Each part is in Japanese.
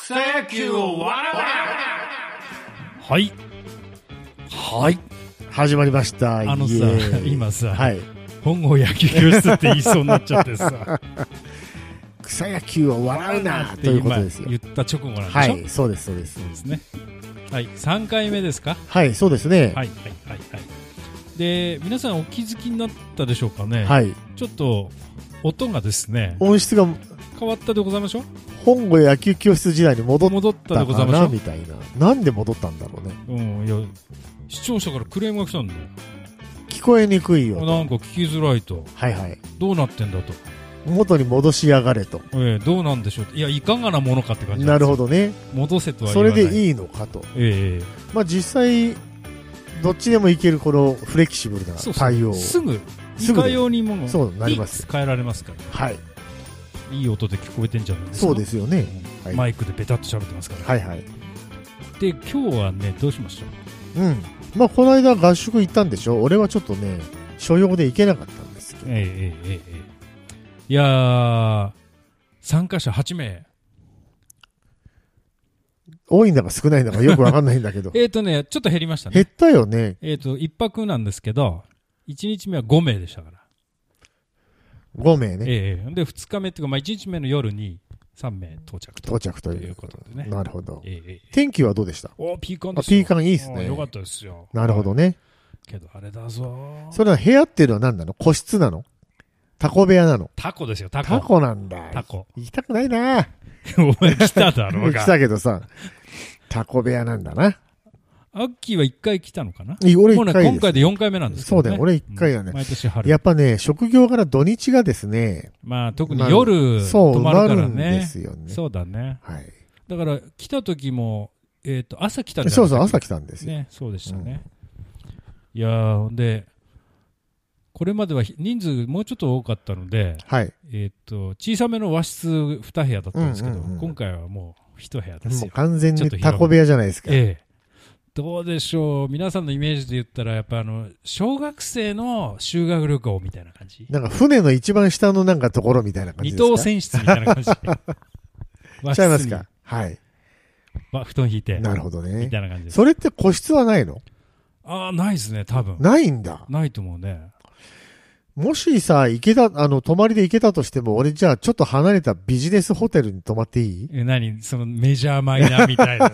草野球を笑うな。 はいはい始まりました。 さイエーイ今さ、 はい、 本郷野球教室って言いそうになっちゃってさ草野球を笑うなということですよ。 言った直後なんでしょ。 はい、そうですそうです。 そうですね。はい、3回目ですか。 はい、そうですね。 はいはいはいはい。で、皆さんお気づきになったでしょうかね。 はい。 ちょっと音がですね、 音質が変わったでございましょう。 本郷野球教室時代に戻ったでございかましょうなみたいな。なんで戻ったんだろうね。 うん、いや、視聴者からクレームが来たんだよ。 聞こえにくいよと。 なんか聞きづらいと。 はいはい。 どうなってんだと。 元に戻しやがれと。 どうなんでしょう。いや、いかがなものかって感じなるほどね。 戻せとはそ言わない。 れでいいのかと。 ええまあ実際どっちでもいけるこのフレキシブルな対応。 すぐすぐいかようにもそうなりますよ。 変えられますから。 はい。 いい音で聞こえてんじゃないですか。 そうですよね。はいマイクでベタっと喋ってますから。 はいはい。 で、今日はね、どうしましょう。 うん。まあこの間合宿行ったんでしょ。俺はちょっとね所用で行けなかったんですけど。 いやー、参加者8名。 多いんだか少ないんだかよくわかんないんだけど。 ちょっと減りましたね。 減ったよね。 一泊なんですけど、1日目は5名でしたから。 5名ね。 で、2日目っていうか、まあ1日目の夜に3名到着ということでね。 なるほど。 天気はどうでした？ ピーカンですよ。 ピーカンいいですね。 よかったですよ。 なるほどね。 けどあれだぞ。 それは部屋っていうのは何なの？個室なの？タコ部屋なの？ タコですよ、タコ。 タコなんだ。 タコ。 行きたくないな。 お前来ただろうが。 来たけどさ、タコ部屋なんだな。 アッキーは1回来たのかな？ 俺1回です。 今回で4回目なんですけどね。 そうだよ、俺1回だね。 毎年春。 やっぱね、職業から土日がですね。 まあ特に夜泊まるからね。そう、埋まるんですよね。 そうだね。 はい。 だから来た時も、朝来たんじゃない？ そうそう、朝来たんですよ。 ね、そうでしたね。いやー、で、これまでは人数もうちょっと多かったので、 はい。 小さめの和室2部屋だったんですけど、今回はもう1部屋ですよ。 もう完全にタコ部屋じゃないですか。 どうでしょう、皆さんのイメージで言ったら、やっぱ小学生の修学旅行みたいな感じ。 なんか船の一番下のなんかところみたいな感じですか？ 二等船室みたいな感じ。 和室に。違いますか？はい。 布団引いて。 なるほどね。 みたいな感じです。 それって個室はないの？ ないですね、多分。 ないんだ。 ないと思うね。 もしさ、泊まりで行けたとしても、俺じゃあちょっと離れたビジネスホテルに泊まっていい？ そのメジャーマイナーみたいです。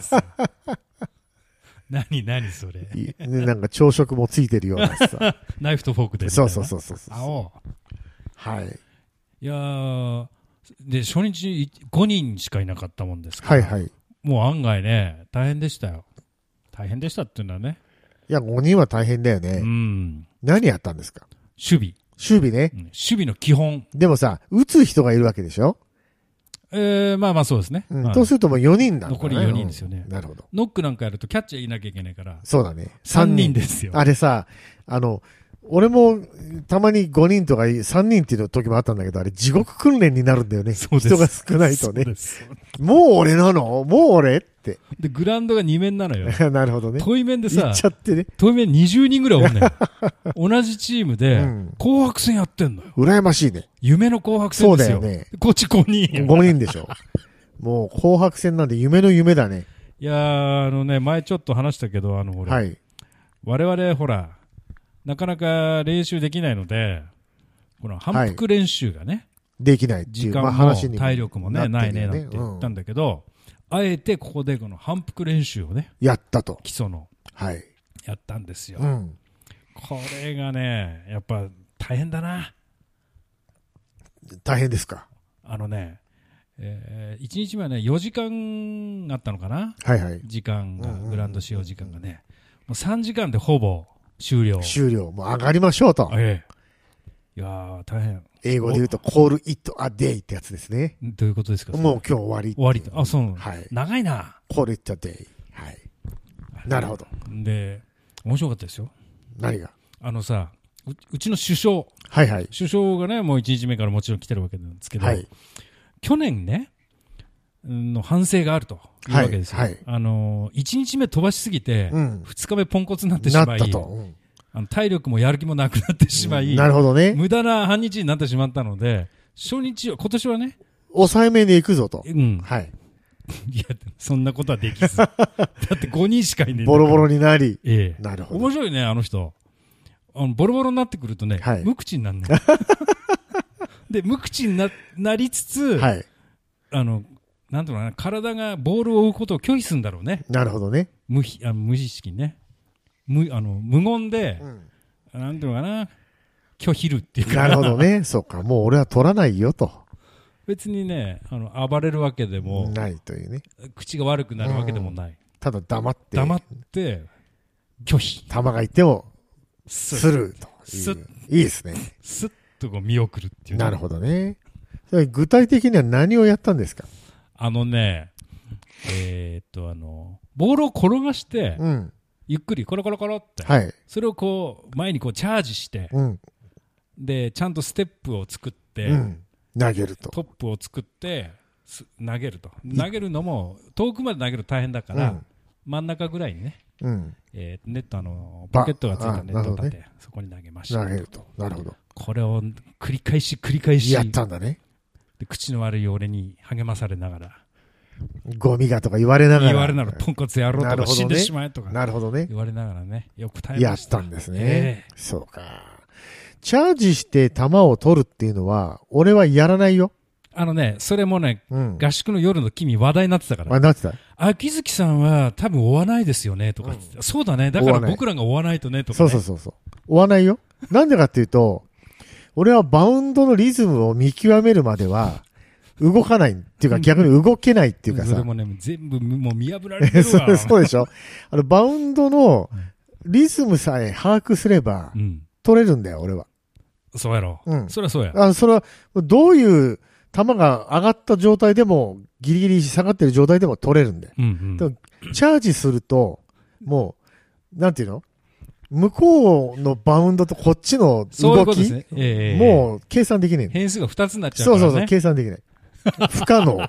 何それ。 なんか朝食もついてるようなさ。 ナイフとフォークで。 そう。はい。 いやー、で、初日5人しかいなかったもんですから。 はいはい。 もう案外ね、大変でしたよ。大変でしたっていうのはね。 いや、5人は大変だよね。何やったんですか？ 守備ね。 守備の基本。 でもさ、打つ人がいるわけでしょ？ まあそうですね。 そうするともう4人だ。 残り4人ですよね。 なるほど。 ノックなんかやるとキャッチャーいなきゃいけないから。 そうだね。 3人ですよ。 あれさ、俺もたまに5人とか3人っていう時もあったんだけど、あれ地獄訓練になるんだよね。人が少ないとね。もう俺なの？もう俺って。 で、グラウンドが2面なのよ。 なるほどね。 遠い面でさ、 行っちゃってね。 遠い面20人ぐらいおんねん。同じチームで、紅白戦やってんのよ。 羨ましいね。 夢の紅白戦ですよ。 そうだよね。 こっち5人。 5人でしょ。もう紅白戦なんで夢の夢だね。 いやー、前ちょっと話したけど、 はい。 我々ほら、なかなか練習できないので、この反復練習がね、 できないっていう時間も体力もね、ないね、なんて言ったんだけど、あえてここでこの反復練習をね、 やったと。 基礎の。 はい。 やったんですよ。これがね、やっぱ大変だな。 大変ですか？ 1日目はね、4時間あったのかな？ はいはい。 時間が、グラウンド使用時間がね、もう3時間でほぼ終了。 もう上がりましょうと。 いやー、大変。 英語で言うと、call it a day ってやつですね。 どういうことですか？ もう今日終わり。 終わり。そう。 はい。 長いな。 call it a day。はい。なるほど。 で、面白かったですよ。 何が？ うちの首相。 はいはい。 首相がね、もう1日目からもちろん来てるわけなんですけど、去年ね、の反省があるというわけですよ。1日目飛ばしすぎて、2日目ポンコツになってしまい、体力もやる気もなくなってしまい、 なるほどね。 無駄な半日になってしまったので、今年はね、 抑えめで行くぞと。 はい。 いや、そんなことはできず。だって5人しかいねえ。 ボロボロになり。 ええ。 なるほど。 面白いね、あの人。ボロボロになってくるとね、 はい、 無口になるね。で、無口に なりつつ、 はい、 なんていうのかな、体がボールを追うことを拒否するんだろうね。 なるほどね。 無意識にね。無言で、なんていうのかな、拒否るっていうか。 なるほどね。そうか。もう俺は取らないよと。 別にね、暴れるわけでも。 ないというね。 口が悪くなるわけでもない。 ただ黙って。 拒否。 球がいても、スルーという。いいですね。 スッとこう見送るっていう、 ね。なるほどね。それ具体的には何をやったんですか？ ボールを転がして、ゆっくりコロコロコロって、それをこう、前にこうチャージして、で、ちゃんとステップを作って、 投げると。 トップを作って、投げると。投げるのも、遠くまで投げると大変だから、真ん中ぐらいにね、ネットポケットがついたネットを立て、そこに投げました。 投げると。なるほど。 これを繰り返し。 やったんだね。 で、口の悪い俺に励まされながら。 ゴミがとか言われながら。 ポンコツ野郎とか死んでしまえとか。 なるほどね。 言われながらね、よく耐えました。 やったんですね。そうか。チャージして球を取るっていうのは、俺はやらないよ。 それもね、合宿の夜の君話題になってたから。 なってた。 秋月さんは多分追わないですよね、とか、そうだね。だから僕らが追わないとね、とか、ね。 そう。追わないよ。なんでかっていうと、俺はバウンドのリズムを見極めるまでは、動かないっていうか、逆に動けないっていうかさ。 それもね、全部もう見破られてるわ。 そうでしょ。バウンドのリズムさえ把握すれば、取れるんだよ、俺は。 そうやろ。そりゃそうや。それは、どういう球が上がった状態でも、ギリギリ下がってる状態でも取れるんだよ。チャージすると、もう、なんていうの？向こうのバウンドとこっちの動き、もう計算できない。 変数が2つになっちゃうからね。 そう、計算できない。不可能。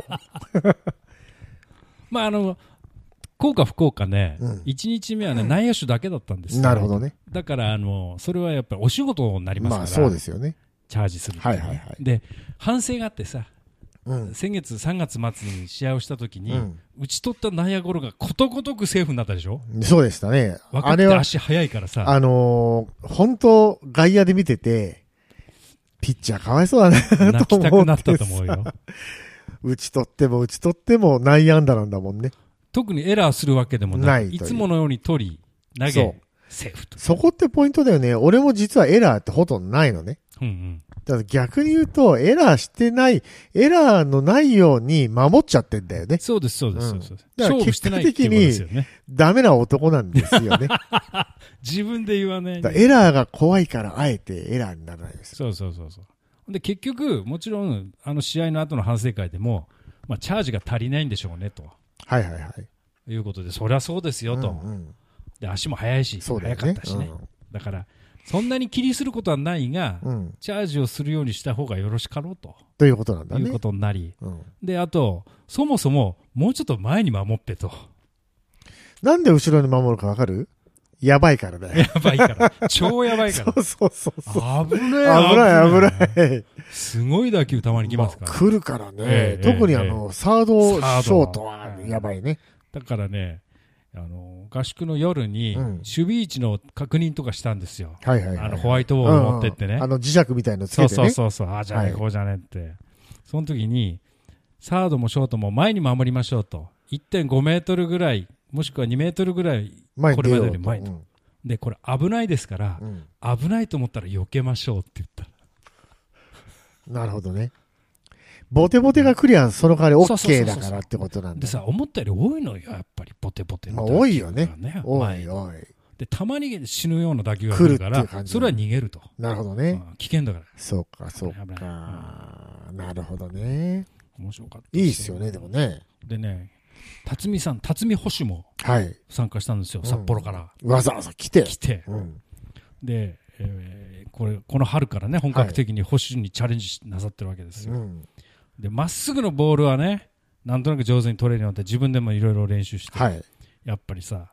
まあ、効か不効かね、1日目はね、内野手だけだったんですよ。 なるほどね。 だから、それはやっぱりお仕事になりますから。まあ、 そうですよね。 チャージする。で、反省があってさ、先月3月末に試合をしたときに、打ち取った内野ゴロがことごとくセーフになったでしょ？ そうでしたね。 あれは足速いからさ。 本当外野で見てて、ピッチャーかわいそうだなと思って。泣きたくなったと思うよ。 打ち取っても内野安打なんだもんね。 特にエラーするわけでもない。いつものように取り、投げ、セーフと。 そこってポイントだよね。俺も実はエラーってほとんどないのね。だから逆に言うと、エラーのないように守っちゃってんだよね。 そうです。 だから結果的に、ダメな男なんですよね。 自分で言わない。 エラーが怖いから、あえてエラーにならないです。 そう。で、結局、もちろん、試合の後の反省会でも、まあ、チャージが足りないんでしょうね、と。いうことで、そりゃそうですよ、と。で、足も速いし、速かったしね。だから、そんなに気にすることはないが、チャージをするようにした方がよろしかろうと。 ということなんだね。 いうことになり。で、あと、そもそも、もうちょっと前に守ってと。 なんで後ろに守るかわかる？やばいからだよ。 やばいから。超やばいから。 そう。 危ない。 い。 すごい打球たまに来ますから。 来るからね。特にサード、ショートはやばいね。 だからね、合宿の夜に、守備位置の確認とかしたんですよ。ホワイトボード持ってってね。 磁石みたいのつけてね。 そう。じゃねこうじゃねって。その時に、サードもショートも前に守りましょうと。1.5 メートルぐらい、もしくは2メートルぐらい、これまでより前と。で、これ危ないですから、危ないと思ったら避けましょうって言った。 なるほどね。ボテボテがクリア、その代わり OK だからってことなんだ。 でさ、思ったより多いのよ、やっぱりボテボテの。 多いよね。多い。 で、たまに死ぬような打球が来るから、それは逃げると。 なるほどね。 危険だから。 そうか。なるほどね。 面白かった。 いいっすよね、でもね。 でね、辰巳捕手も参加したんですよ、札幌から。 わざわざ来て。 で、この春からね、本格的に捕手にチャレンジなさってるわけですよ。で、まっすぐのボールはね、なんとなく上手に取れるようになって、自分でもいろいろ練習して、やっぱりさ、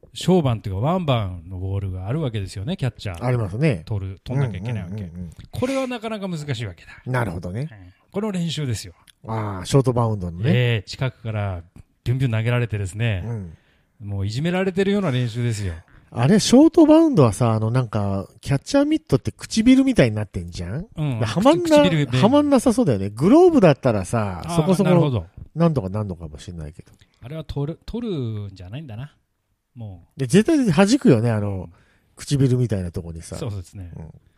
小番というかワン番のボールがあるわけですよね、キャッチャー。 ありますね。 飛んなきゃいけないわけ。これはなかなか難しいわけだ。 なるほどね。 この練習ですよ。 ああ、ショートバウンドのね。 近くからビュンビュン投げられてですね、もういじめられてるような練習ですよ。 あれ、ショートバウンドはさ、なんか、キャッチャーミットって唇みたいになってんじゃん？はまんなさそうだよね。グローブだったらさ、そこそこ、なんとかなんのかもしれないけど。 あれは取るんじゃないんだな。もう。 で、絶対弾くよね、唇みたいなとこにさ。 そうですね。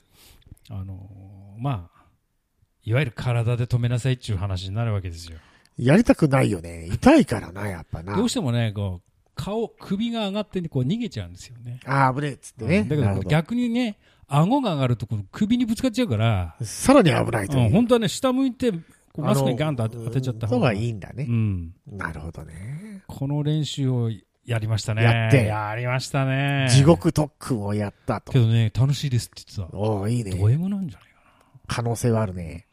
まあ、いわゆる体で止めなさいっていう話になるわけですよ。 やりたくないよね。痛いからな、やっぱな。 どうしてもね、首が上がって逃げちゃうんですよね。 ああ、危ねえっつってね。 だけど逆にね、顎が上がると首にぶつかっちゃうから。 さらに危ないという。 本当はね、下向いて、マスクにガンと当てちゃった方がいいんだね。なるほどね。 この練習をやりましたね。やりましたね。 地獄特訓をやったと。 けどね、楽しいですって言ってた。 おー、いいね。 ド M なんじゃないかな。 可能性はあるね。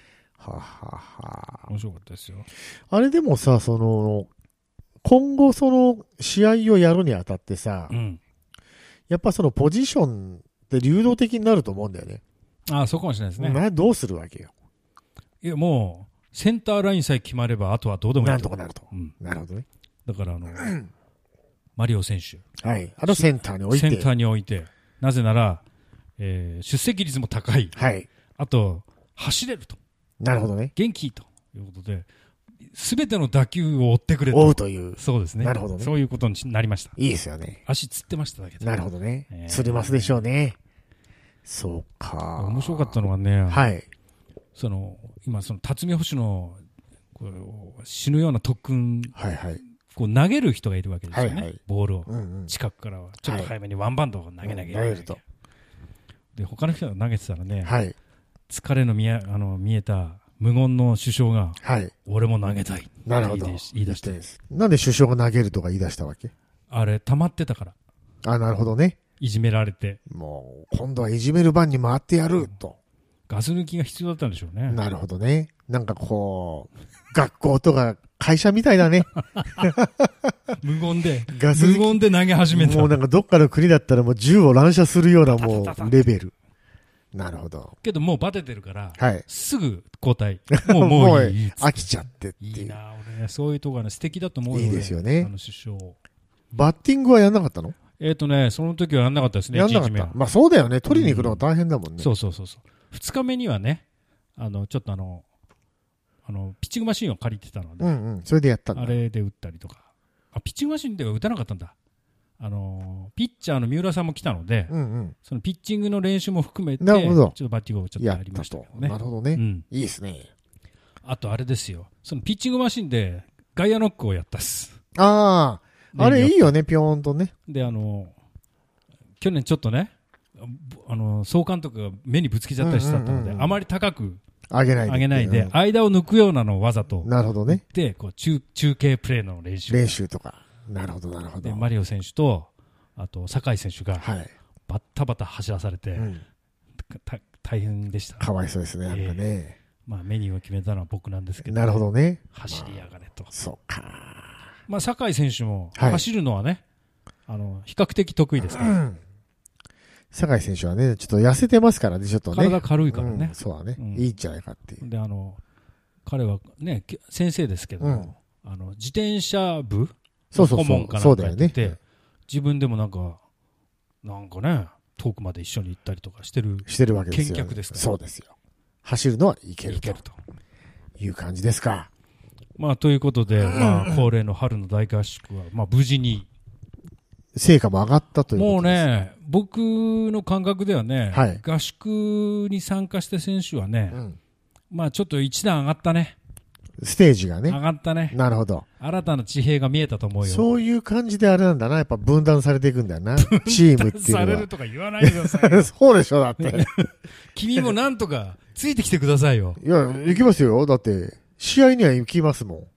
面白かったですよ。 あれでもさ、今後試合をやるにあたってさ、やっぱポジションって流動的になると思うんだよね。 ああ、そうかもしれないですね。 どうするわけよ。 いや、もう、センターラインさえ決まれば、あとはどうでもいい。 なんとかなると。なるほどね。 だからマリオ選手。 はい。センターに置いて。 センターに置いて。なぜなら、出席率も高い。 はい。 あと、走れると。 なるほどね。 元気ということで、すべての打球を追ってくれと。 追うという。 そうですね。 なるほどね。 そういうことになりました。 いいですよね。 足つってましただけど。 なるほどね。釣れますでしょうね。そうか。 面白かったのはね、 はい。 今辰巳捕手の、死ぬような特訓。 はいはい。 投げる人がいるわけですよね。 はいはい。 ボールを。近くからは。ちょっと早めにワンバウンドを投げなきゃいけない。投げると。で、他の人が投げてたらね、 はい。 疲れの見えた無言の首相が、 はい。 俺も投げたい。 なるほど。 言い出して。 なんで首相が投げるとか言い出したわけ？ あれ、溜まってたから。 あ、なるほどね。 いじめられて。 もう、今度はいじめる番に回ってやる、と。 ガス抜きが必要だったんでしょうね。 なるほどね。なんか学校とか会社みたいだね。 無言で投げ始めた。 もうなんかどっかの国だったらもう銃を乱射するようなもうレベル。なるほど。 けどもうバテてるから、 はい。 すぐ交代。もういい。 飽きちゃってっていう。 いいな俺ね、そういうとこがね、素敵だと思うよ。 いいですよね。 首相。 バッティングはやんなかったの？ その時はやんなかったですね。 やんなかった。まあそうだよね。取りに行くのは大変だもんね。 そう。2日目にはね、ちょっとピッチングマシンを借りてたので。 それでやったんだ。 あれで打ったりとか。ピッチングマシンでは打たなかったんだ。ピッチャーの三浦さんも来たので、そのピッチングの練習も含めて、ちょっとバッティングをちょっとやりましたけどね。 なるほどね。いいですね。 あとあれですよ。そのピッチングマシンでガイアノックをやったっす。 ああ、あれいいよね、ぴょーんとね。 で、去年ちょっとね、総監督が目にぶつけちゃったりしたので、あまり高く上げないで、間を抜くようなのをわざと。 なるほどね。 で、中継プレーの練習とか。なるほど。 で、マリオ選手と、あと、酒井選手が、バッタバタ走らされて、大変でした。 かわいそうですね、なんかね。 まあ、メニューを決めたのは僕なんですけど。 なるほどね。 走りやがれと。 そうか。 まあ、酒井選手も、走るのはね、比較的得意ですから。 酒井選手はね、ちょっと痩せてますからね、ちょっとね。 体軽いからね。 そうだね。いいんじゃないかっていう。 で、彼はね、先生ですけども、自転車部顧問かなんかやってて、自分でもなんかね、遠くまで一緒に行ったりとかしてるわけですよ。 見客ですから。 そうですよ。走るのはいけるという感じですか。 まあ、ということで、まあ、恒例の春の大合宿は、まあ、無事に。 成果も上がったということです。 もうね、僕の感覚ではね、 はい、 合宿に参加した選手はね、まあ、ちょっと一段上がったね。 ステージがね。 上がったね。 なるほど。 新たな地平が見えたと思うよ。 そういう感じであれなんだな。やっぱ分断されていくんだよな。チームっていうのは。分断されるとか言わないでください。 そうでしょ、だって。 君もなんとかついてきてくださいよ。 いや、行きますよ。だって、試合には行きますもん。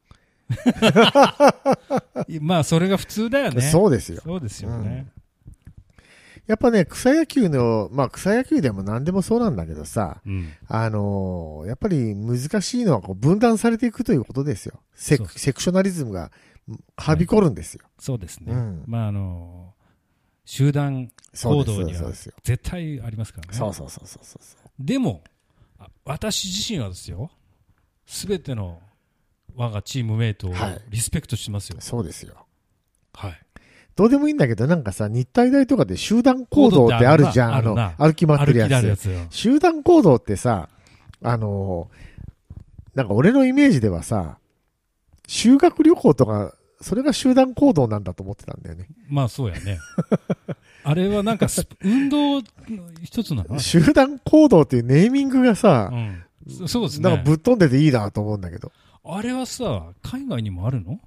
まあ、それが普通だよね。 そうですよ。 そうですよね。 やっぱね、草野球でも何でもそうなんだけどさ、やっぱり難しいのは分断されていくということですよ。セクショナリズムがはびこるんですよ。 そうですね。まあ集団行動には絶対ありますからね。 そう。 でも、私自身はですよ、すべての我がチームメイトをリスペクトしますよ。 そうですよ。 はい。 どうでもいいんだけど、なんかさ、日体大とかで集団行動ってあるじゃん。歩き回ってるやつ。集団行動ってさ、なんか俺のイメージではさ、修学旅行とか、それが集団行動なんだと思ってたんだよね。 まあそうやね。あれはなんか運動の一つなの？ 集団行動っていうネーミングがさ、 そうですね。 なんかぶっ飛んでていいなと思うんだけど。 あれはさ、海外にもあるの？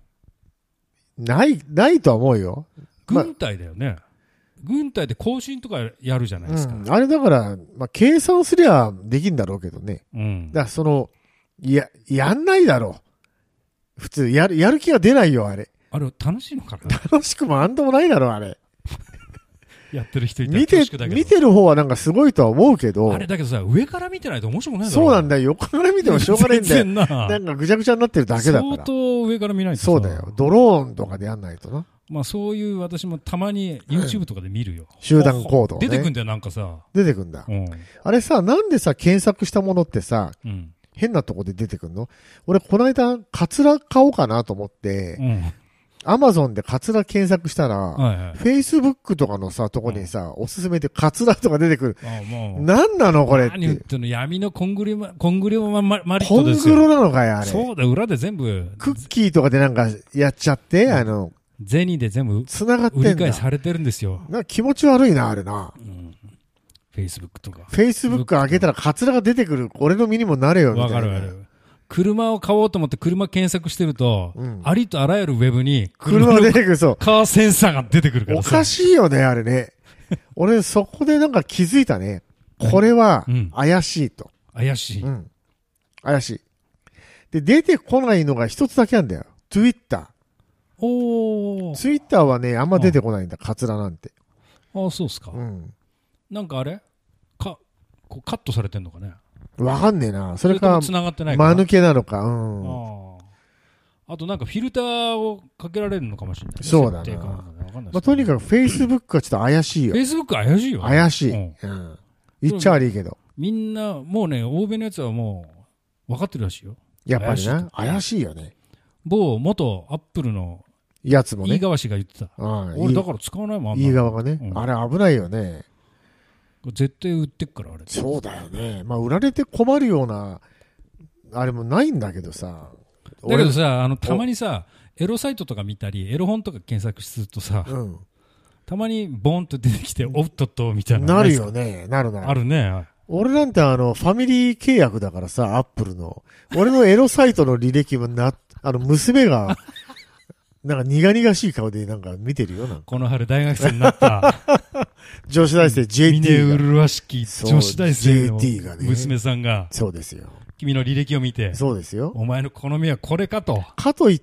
ないとは思うよ。 軍隊だよね。軍隊で行進とかやるじゃないですか。 あれだから、計算すりゃできんだろうけどね。だからやんないだろう。普通、やる気が出ないよ、あれ。 あれ、楽しいのかな？ 楽しくもなんともないだろう、あれ。 やってる人いたら楽しくだけど。 見てる方はなんかすごいとは思うけど。 あれだけどさ、上から見てないと面白くないだろ。 そうなんだよ。横から見てもしょうがないんだよ。なんかぐちゃぐちゃになってるだけだから。 相当上から見ないとさ。 そうだよ。ドローンとかでやんないとな。 まあそういう私もたまに YouTube とかで見るよ。 集団行動、 出てくんだよ、なんかさ。 出てくんだ。あれさ、なんでさ、検索したものってさ、変なとこで出てくんの？俺、この間、カツラ買おうかなと思って、アマゾンでカツラ検索したら、フェイスブックとかのさ、とこにさ、おすすめでカツラとか出てくる。なんなのこれって。 何言ってんの？闇のコングリマリットですよ。 コングロなのかよ、あれ。 そうだ、裏で全部。 クッキーとかでなんかやっちゃって、 銭で全部、 繋がってんだ。 売り買いされてるんですよ。 気持ち悪いな、あれな。 フェイスブックとか。 フェイスブック開けたらカツラが出てくる。俺の身にもなれよ、みたいな。 わかる。車を買おうと思って車検索してると、ありとあらゆるウェブに車が出てくる、そう。 カーセンサーが出てくるからおかしいよね、あれね。俺、そこでなんか気づいたね。これは、怪しいと。 怪しい。 怪しい。で、出てこないのが一つだけなんだよ。Twitter。Twitter はね、あんま出てこないんだ、カツラなんて。 ああ、そうっすか。なんかあれこうカットされてんのかね。 わかんねえな。それか、 繋がってない間抜けなのか。 あとなんかフィルターをかけられるのかもしれない。 そうだな。とにかく Facebook はちょっと怪しいよ。 Facebook 怪しいよ。 怪しい。言っちゃ悪いけど。 みんな、もうね、欧米のやつはもう、分かってるらしいよ。 やっぱりな。怪しいよね。 元アップルのやつもね。 飯川氏が言ってた。俺だから使わないもん。 飯川がね。あれ危ないよね。 絶対売ってっから、あれ。 そうだよね。売られて困るような、あれもないんだけどさ。 だけどさ、たまにさ、エロサイトとか見たり、エロ本とか検索するとさ、たまにボーンと出てきて、おっとっと、みたいな。 なるよね。なる。 あるね。 俺なんてファミリー契約だからさ、アップルの。俺のエロサイトの履歴も娘が、なんか苦々しい顔でなんか見てるよ。 この春大学生になった。 女子大生 JT が。 峰麗しき女子大生の娘さんが。 そうですよ。 君の履歴を見て。 そうですよ。 お前の好みはこれかと。 かといって、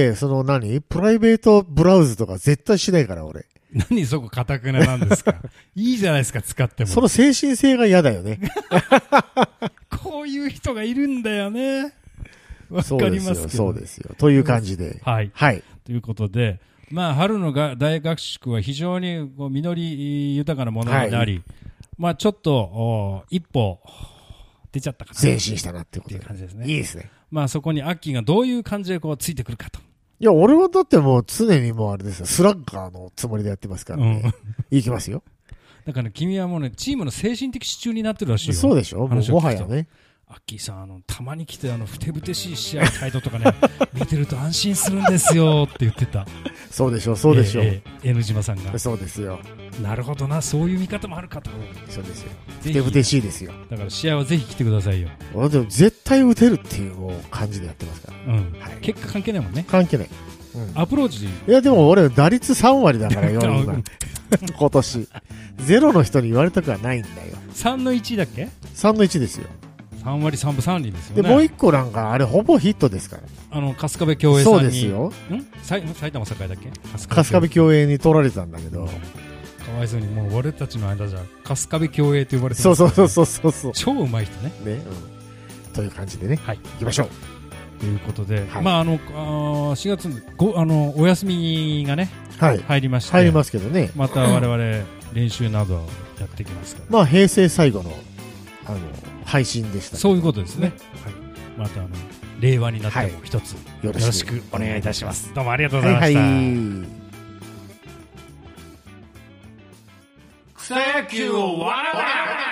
プライベートブラウズとか絶対しないから、俺。 何そこ堅くななんですか。いいじゃないですか、使っても。 その精神性が嫌だよね。 こういう人がいるんだよね。わかりますけど。 そうですよ。という感じで。 はい。ということで、春の大合宿は非常に実り豊かなものになり、ちょっと、一歩、出ちゃったかな。 前進したなってこという感じですね。 いいですね。 そこにアッキーがどういう感じでついてくるかと。 いや、俺はだってもう常にもうあれですよ。スラッガーのつもりでやってますからね。いきますよ。 だから君はもうね、チームの精神的支柱になってるらしいよ。 そうでしょ？もはやね。 アッキーさん、たまに来てふてぶてしい試合態度とかね、見てると安心するんですよって言ってた。 そうでしょう、そうでしょう。 N 島さんが。 そうですよ。 なるほどな、そういう見方もあるかと。 そうですよ。ふてぶてしいですよ。 だから試合はぜひ来てくださいよ。 俺でも絶対打てるっていう感じでやってますから。 結果関係ないもんね。 関係ない。 アプローチ。 いや、でも俺打率3割だからよ、今年。ゼロの人に言われたくはないんだよ。 3の1だっけ？ 3の1ですよ。 3割3分3厘ですよね。 で、もう一個なんか、あれほぼヒットですから。 春日部共栄さんに。 そうですよ。 埼玉栄だっけ？ 春日部共栄に取られたんだけど。 かわいそうに、もう俺たちの間じゃ、春日部共栄と呼ばれてます。そう。 超うまい人ね。 ね。という感じでね。 はい。 行きましょう。 ということで、まあ4月お休みがね、入りまして、 入りますけどね。 また我々練習などやっていきますから。 まあ平成最後の配信でした。 そういうことですね。また令和になっても一つよろしくお願いいたします。どうもありがとうございました。 草野球を笑わない。